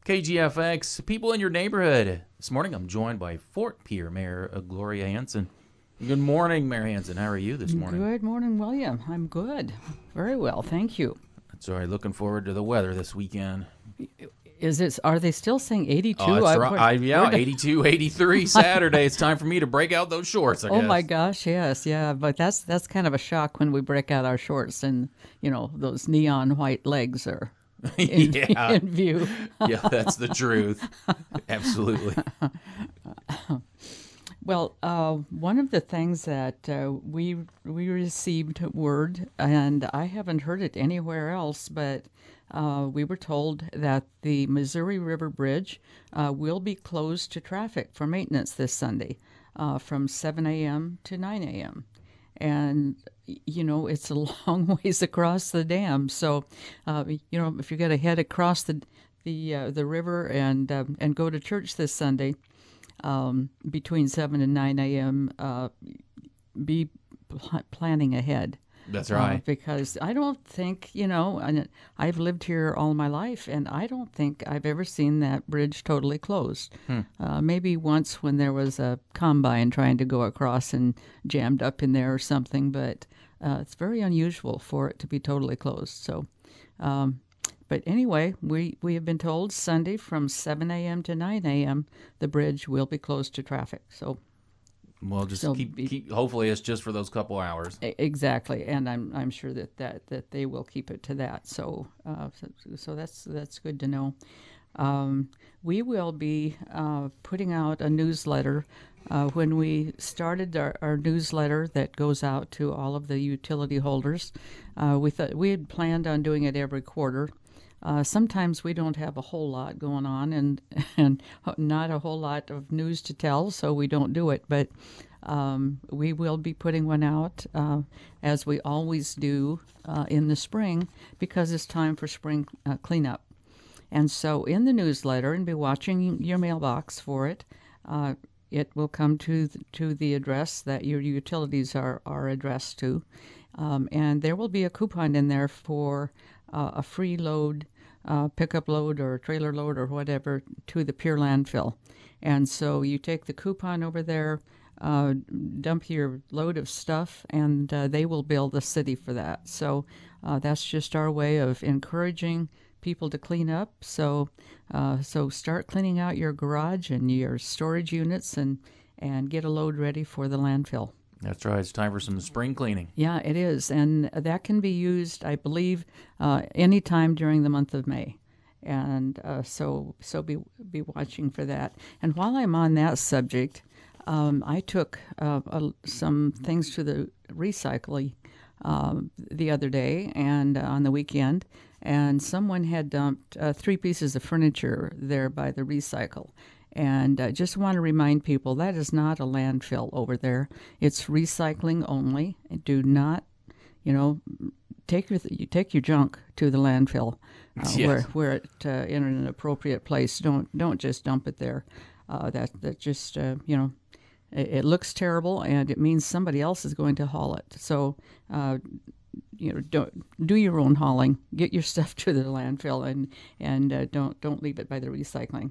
KGFX, people in your neighborhood. This morning I'm joined by Fort Pierre Mayor Gloria Hanson. Good morning, Mayor Hanson. How are you this morning? Good morning, William. I'm good. Very well, thank you. That's all right. Looking forward to the weather this weekend. Are they still saying 82? Oh, that's right. 82, 83 Saturday. It's time for me to break out those shorts, I guess. Oh my gosh, yes, yeah. But that's kind of a shock when we break out our shorts and, those neon white legs are in view. Yeah, that's the truth. Absolutely. Well, one of the things that we received word, and I haven't heard it anywhere else, but we were told that the Missouri River Bridge will be closed to traffic for maintenance this Sunday from 7 a.m. to 9 a.m. And, it's a long ways across the dam. So, if you're going to head across the river and go to church this Sunday, between 7 and 9 a.m., be planning ahead. That's right. Because I don't think, and I've lived here all my life, and I don't think I've ever seen that bridge totally closed. Maybe once when there was a combine trying to go across and jammed up in there or something, but it's very unusual for it to be totally closed. So, but anyway, we have been told Sunday from 7 a.m. to 9 a.m. the bridge will be closed to traffic. So, well, just keep. Hopefully, it's just for those couple hours. Exactly, and I'm sure that they will keep it to that. So, so that's good to know. We will be putting out a newsletter. When we started our newsletter that goes out to all of the utility holders, we had planned on doing it every quarter. Sometimes we don't have a whole lot going on and not a whole lot of news to tell, so we don't do it. But we will be putting one out, as we always do in the spring, because it's time for spring cleanup. And so in the newsletter, and be watching your mailbox for it, it will come to the address that your utilities are addressed to. And there will be a coupon in there for a free load, pickup load or trailer load or whatever to the Pierre landfill. And so you take the coupon over there, dump your load of stuff, and they will bill the city for that. So that's just our way of encouraging people to clean up. So start cleaning out your garage and your storage units and get a load ready for the landfill. That's right. It's time for some spring cleaning. Yeah, it is. And that can be used, I believe, any time during the month of May. And so be watching for that. And while I'm on that subject, I took some things to the recycling the other day and on the weekend, and someone had dumped 3 pieces of furniture there by the recycle. And I just want to remind people that is not a landfill over there. It's recycling only. Do not, take your junk to the landfill, Yes. where it in an appropriate place. Don't just dump it there. That just it looks terrible, and it means somebody else is going to haul it. So don't do your own hauling. Get your stuff to the landfill, and don't leave it by the recycling.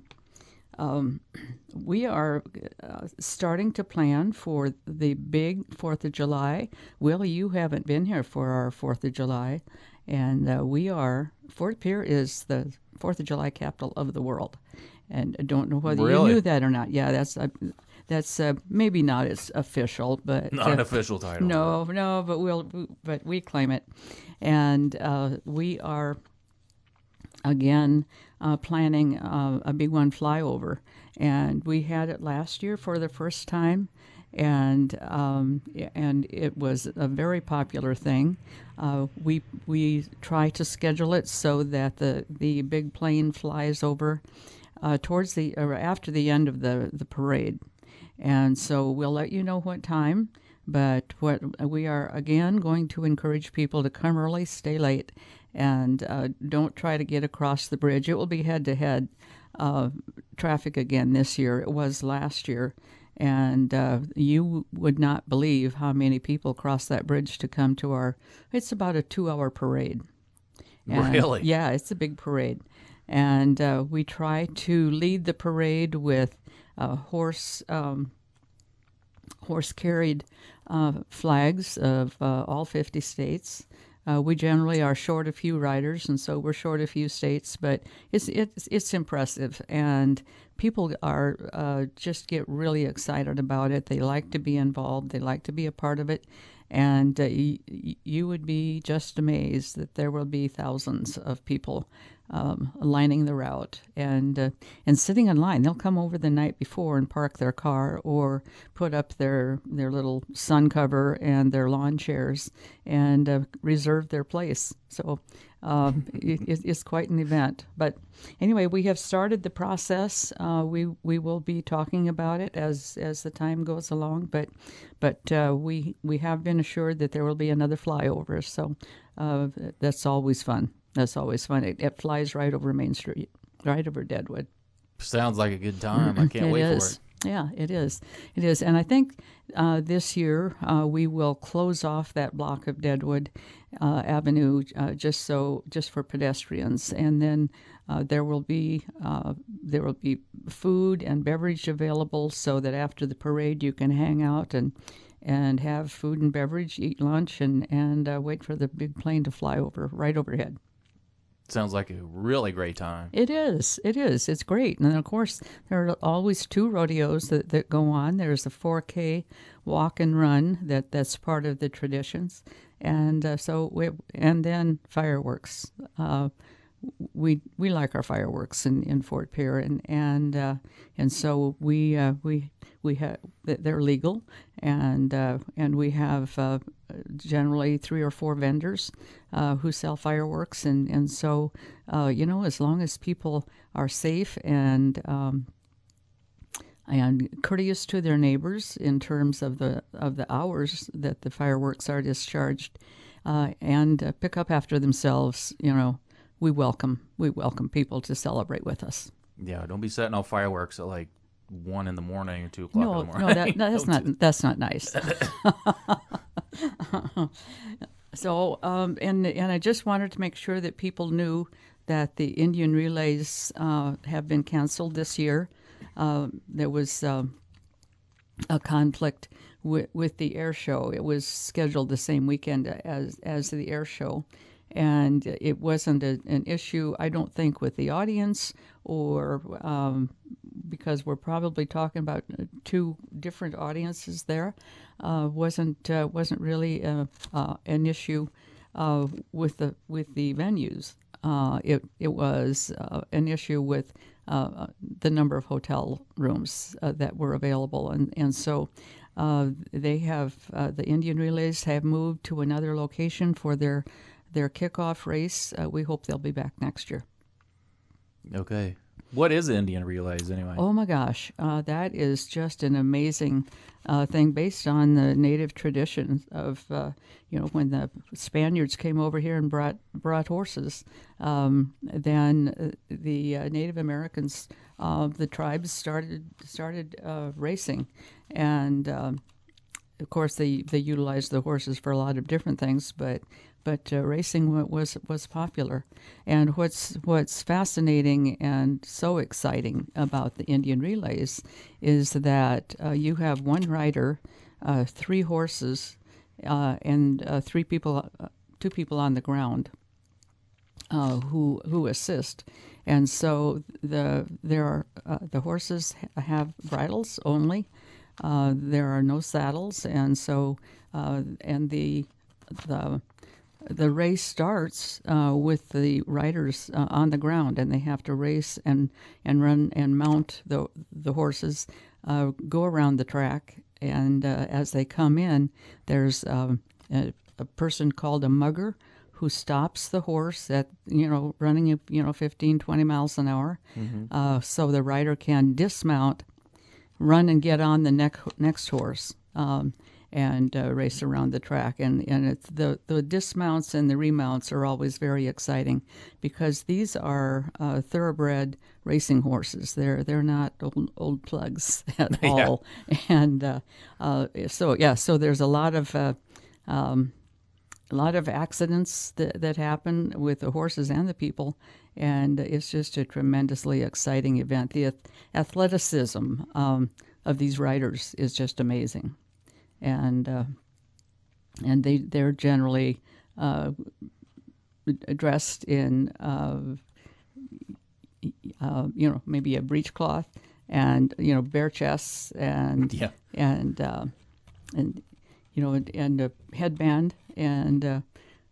We are starting to plan for the big 4th of July. Will, you haven't been here for our 4th of July, and Fort Pierre is the 4th of July capital of the world. And I don't know whether you knew that or not. Yeah, that's maybe not as official, but not an official title. No, but we claim it, and we are again planning a big one flyover, and we had it last year for the first time, and it was a very popular thing. We try to schedule it so that the big plane flies over towards or after the end of the parade, and so we'll let you know what time. But what we are again going to encourage people to come early, stay late, and don't try to get across the bridge. It will be head-to-head traffic again this year. It was last year, and you would not believe how many people cross that bridge to come to it's about a 2-hour parade. And, really? Yeah, it's a big parade. and we try to lead the parade with horse carried flags of all 50 states. We generally are short a few riders, and so we're short a few states, but it's impressive, and people are just get really excited about it. They like to be involved. They like to be a part of it, and you would be just amazed that there will be thousands of people lining the route and sitting in line. They'll come over the night before and park their car or put up their little sun cover and their lawn chairs and reserve their place. So it's quite an event. But anyway, we have started the process. We will be talking about it as the time goes along. But we have been assured that there will be another flyover. So that's always fun. That's always fun. It flies right over Main Street, right over Deadwood. Sounds like a good time. I can't wait for it. Yeah, it is. It is. And I think this year we will close off that block of Deadwood Avenue just for pedestrians. And then there will be food and beverage available so that after the parade you can hang out and have food and beverage, eat lunch, and wait for the big plane to fly over right overhead. Sounds like a really great time. It is. It is. It's great. And then, of course, there are always two rodeos that go on. There's the 4K walk and run that's part of the traditions. And and then fireworks. We like our fireworks in Fort Pierre, and so we have they're legal, and we have generally 3 or 4 vendors who sell fireworks, and so as long as people are safe and courteous to their neighbors in terms of the hours that the fireworks are discharged, and pick up after themselves, we welcome people to celebrate with us. Yeah, don't be setting off fireworks at like 1 in the morning or 2 o'clock in the morning. No, that's not nice. So, and I just wanted to make sure that people knew that the Indian relays have been canceled this year. There was a conflict with the air show. It was scheduled the same weekend as the air show. And it wasn't an issue, I don't think, with the audience, or because we're probably talking about 2 different audiences there. Wasn't really an issue with the venues. It was an issue with the number of hotel rooms that were available, and so they have the Indian Relays have moved to another location for their kickoff race. We hope they'll be back next year. Okay. What is Indian Relays anyway? Oh my gosh, that is just an amazing thing based on the native tradition of when the Spaniards came over here and brought horses. Then the Native Americans, the tribes started racing, and of course they utilized the horses for a lot of different things, but racing was popular. And what's fascinating and so exciting about the Indian Relays is that you have 1 rider, 3 horses, and 2 people on the ground who assist. And so the horses have bridles only. There are no saddles, and so and the race starts with the riders on the ground, and they have to race and run and mount the horses, go around the track, and as they come in, there's a person called a mugger who stops the horse at running 15, 20 miles an hour, so the rider can dismount, run and get on the next horse. And race around the track, and it's the dismounts and the remounts are always very exciting because these are thoroughbred racing horses. They're not old plugs at all, and so there's a lot of accidents that happen with the horses and the people, and it's just a tremendously exciting event. The athleticism of these riders is just amazing, and they're generally dressed in maybe a breechcloth and bare chests and Yeah. and a headband and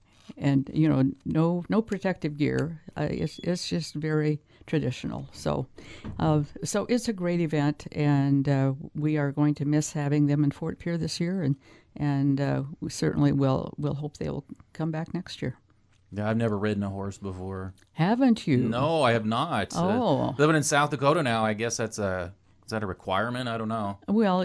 no protective gear. It's just very traditional. So it's a great event, and we are going to miss having them in Fort Pierre this year, and we certainly will hope they'll come back next year. Yeah, I've never ridden a horse before. Haven't you? No, I have not. Oh. Living in South Dakota now, I guess is that a requirement? I don't know. Well,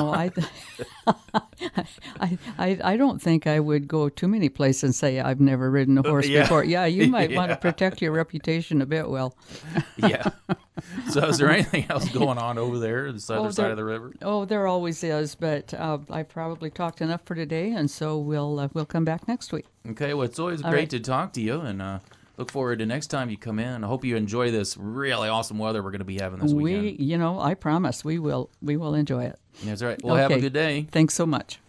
I don't think I would go too many places and say I've never ridden a horse Yeah. before. Yeah, you might want to protect your reputation a bit. Well, Yeah. So is there anything else going on over there, this other side there- of the river? oh, there always is, but I probably talked enough for today, and so we'll come back next week. Okay, well, it's always All great right. to talk to you, and look forward to next time you come in. I hope you enjoy this really awesome weather we're going to be having this weekend. I promise we will enjoy it. That's right. Well, have a Okay. good day. Thanks so much.